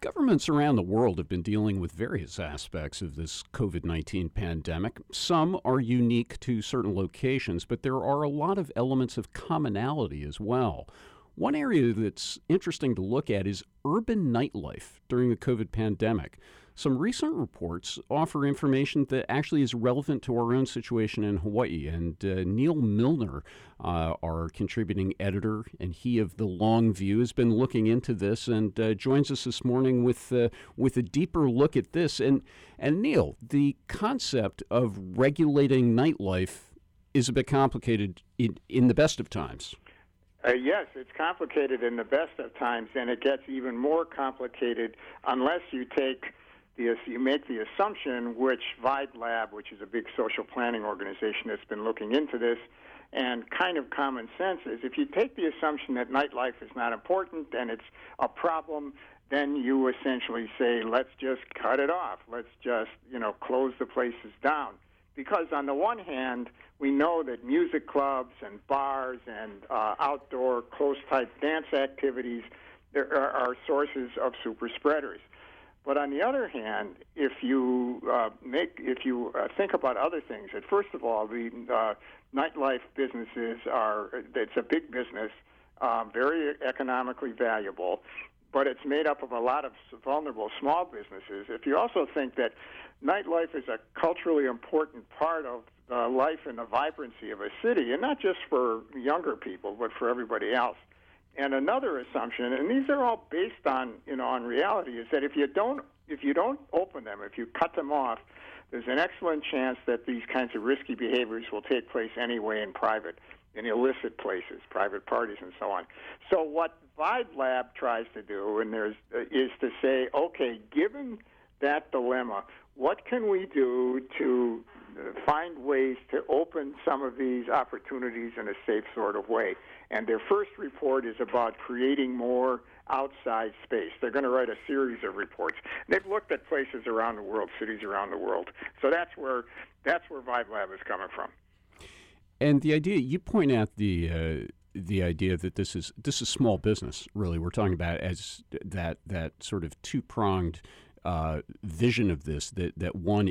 Governments around the world have been dealing with various aspects of this COVID-19 pandemic. Some are unique to certain locations, but there are a lot of elements of commonality as well. One area that's interesting to look at is urban nightlife during the COVID pandemic. Some recent reports offer information that actually is relevant to our own situation in Hawaii. And Neil Milner, our contributing editor, and he of The Long View, has been looking into this and joins us this morning with a deeper look at this. And Neil, the concept of regulating nightlife is a bit complicated in the best of times. Yes, it's complicated in the best of times, and it gets even more complicated unless you make the assumption, which Vibe Lab, which is a big social planning organization that's been looking into this, and kind of common sense is if you take the assumption that nightlife is not important and it's a problem, then you essentially say, let's just cut it off. Let's just, close the places down. Because on the one hand, we know that music clubs and bars and outdoor close-type dance activities are sources of super spreaders. But on the other hand, if you think about other things, that first of all, the nightlife businesses it's a big business, very economically valuable, but it's made up of a lot of vulnerable small businesses. If you also think that nightlife is a culturally important part of the life and the vibrancy of a city, and not just for younger people, but for everybody else. And another assumption, and these are all based on reality, is that if you don't open them, if you cut them off, there's an excellent chance that these kinds of risky behaviors will take place anyway in illicit places, private parties, and so on. So what Vibe Lab tries to do, is to say, okay, given that dilemma, what can we do to find ways to open some of these opportunities in a safe sort of way? And their first report is about creating more outside space. They're going to write a series of reports. They've looked at places around the world, cities around the world. So that's where Vibe Lab is coming from. And the idea you point out the idea that this is small business. Really, we're talking about as that sort of two-pronged vision of this. That one,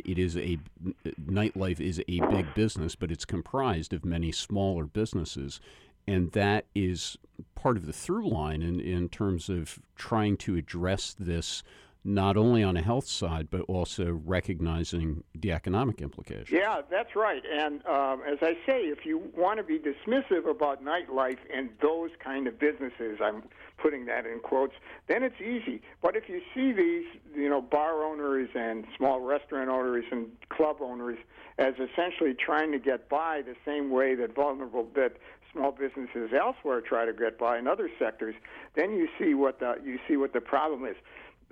nightlife is a big business, but it's comprised of many smaller businesses. And that is part of the through line in terms of trying to address this, not only on a health side, but also recognizing the economic implications. Yeah, that's right. And as I say, if you want to be dismissive about nightlife and those kind of businesses, I'm putting that in quotes, then it's easy. But if you see these, bar owners and small restaurant owners and club owners as essentially trying to get by the same way that small businesses elsewhere try to get by in other sectors, then you see what the problem is.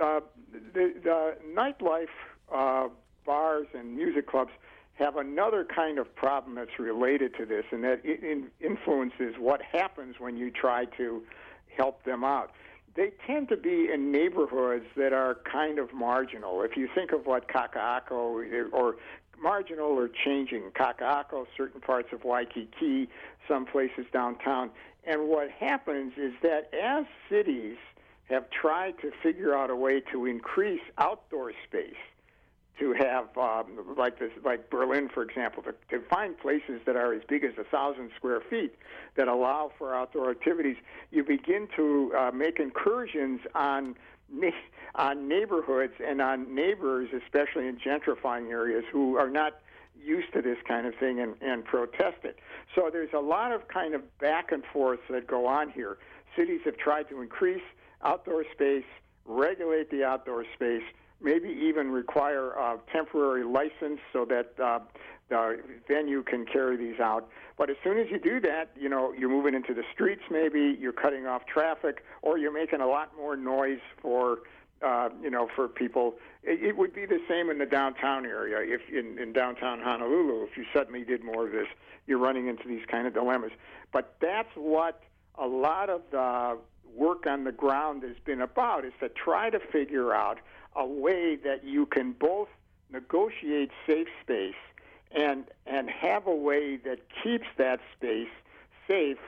The nightlife bars and music clubs have another kind of problem that's related to this, and that it influences what happens when you try to help them out. They tend to be in neighborhoods that are kind of marginal. If you think of what Kaka'ako, or marginal or changing, Kaka'ako, certain parts of Waikiki, some places downtown. And what happens is that as cities have tried to figure out a way to increase outdoor space, to have, like Berlin, for example, to find places that are as big as 1,000 square feet that allow for outdoor activities, you begin to make incursions on neighborhoods and on neighbors, especially in gentrifying areas, who are not used to this kind of thing and protest it. So there's a lot of kind of back and forth that go on here. Cities have tried to increase outdoor space, regulate the outdoor space, maybe even require a temporary license so that the venue can carry these out. But as soon as you do that, you're moving into the streets maybe, you're cutting off traffic, or you're making a lot more noise for people. It would be the same in the downtown area. If in downtown Honolulu, if you suddenly did more of this, you're running into these kind of dilemmas. But that's what a lot of the work on the ground has been about, is to try to figure out a way that you can both negotiate safe space and have a way that keeps that space safe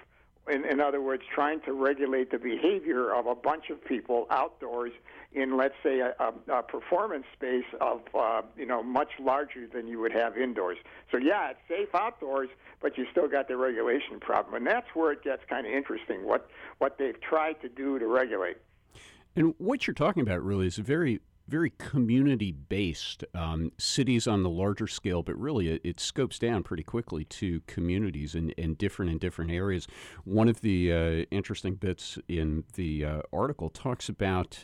In other words, trying to regulate the behavior of a bunch of people outdoors in, let's say, a performance space of, much larger than you would have indoors. So, yeah, it's safe outdoors, but you still got the regulation problem. And that's where it gets kind of interesting, what they've tried to do to regulate. And what you're talking about really is a very community-based, cities on the larger scale, but really it scopes down pretty quickly to communities and different areas. One of the interesting bits in the article talks about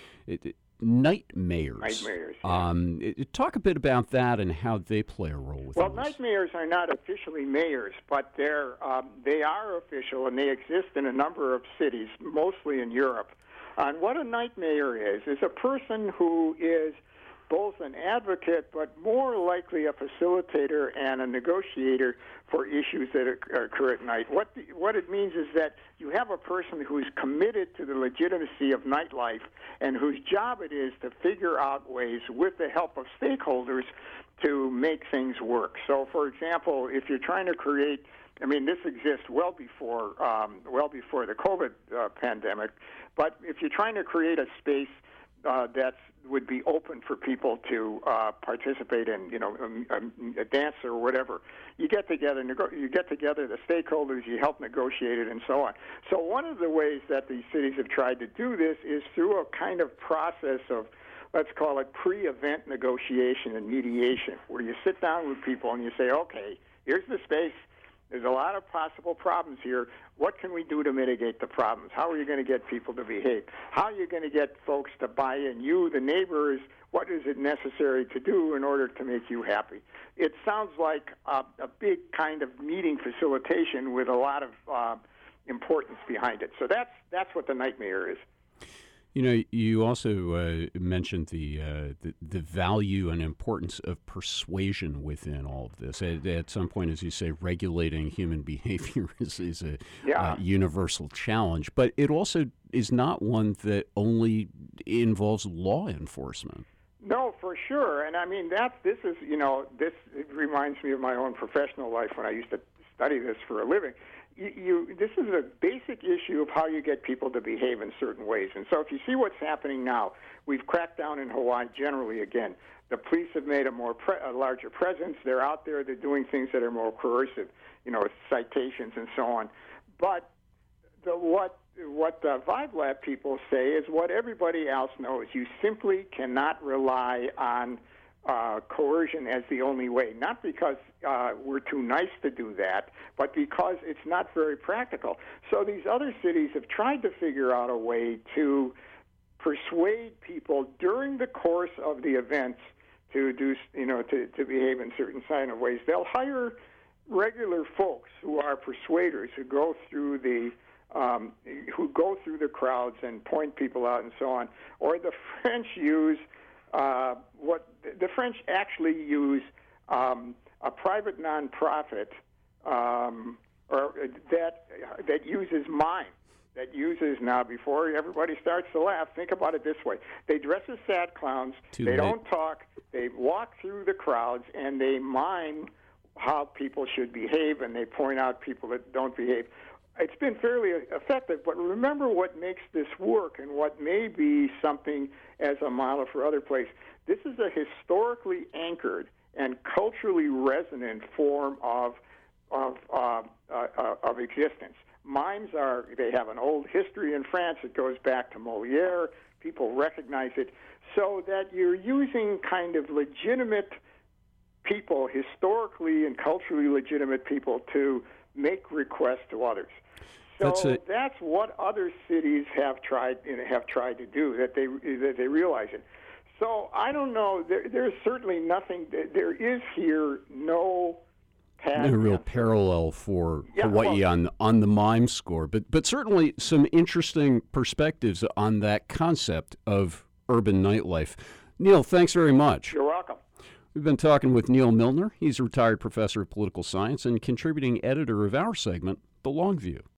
night mayors. Night mayors. Yeah. Talk a bit about that and how they play a role within this. Night mayors are not officially mayors, but they are official, and they exist in a number of cities, mostly in Europe. And what a night mayor is a person who is both an advocate but more likely a facilitator and a negotiator for issues that occur at night. What it means is that you have a person who's committed to the legitimacy of nightlife and whose job it is to figure out ways, with the help of stakeholders, to make things work. So, for example, if you're trying to create, this exists well before the COVID pandemic. But if you're trying to create a space that would be open for people to participate in, a dance or whatever, you get together the stakeholders, you help negotiate it, and so on. So one of the ways that these cities have tried to do this is through a kind of process of, let's call it pre-event negotiation and mediation, where you sit down with people and you say, okay, here's the space. There's a lot of possible problems here. What can we do to mitigate the problems? How are you going to get people to behave? How are you going to get folks to buy in? You, the neighbors, what is it necessary to do in order to make you happy? It sounds like a big kind of meeting facilitation with a lot of importance behind it. So that's what the night mayor is. You also mentioned the value and importance of persuasion within all of this. At some point, as you say, regulating human behavior is a universal challenge, but it also is not one that only involves law enforcement. No, for sure. And this reminds me of my own professional life when I used to study this for a living. This is a basic issue of how you get people to behave in certain ways. And so if you see what's happening now, we've cracked down in Hawaii generally again. The police have made a larger presence. They're out there. They're doing things that are more coercive, citations and so on. But what the Vibe Lab people say is what everybody else knows. You simply cannot rely on coercion as the only way, not because we're too nice to do that, but because it's not very practical. So these other cities have tried to figure out a way to persuade people during the course of the events to do, to behave in certain kind of ways. They'll hire regular folks who are persuaders who go through the crowds and point people out and so on. Or the French use the French actually use a private nonprofit that uses mime. That uses, now before everybody starts to laugh, think about it this way. They dress as sad clowns, don't talk, they walk through the crowds, and they mime how people should behave, and they point out people that don't behave. It's been fairly effective, but remember what makes this work and what may be something as a model for other places. This is a historically anchored and culturally resonant form of existence. Mimes they have an old history in France. It goes back to Molière. People recognize it. So that you're using kind of legitimate people, historically and culturally legitimate people, to make requests to others. So that's what other cities have tried to do, that they realize it. So I don't know. There's certainly nothing. There is here no real parallel for Hawaii on the mime score, but certainly some interesting perspectives on that concept of urban nightlife. Neil, thanks very much. You're welcome. We've been talking with Neil Milner. He's a retired professor of political science and contributing editor of our segment, The Long View.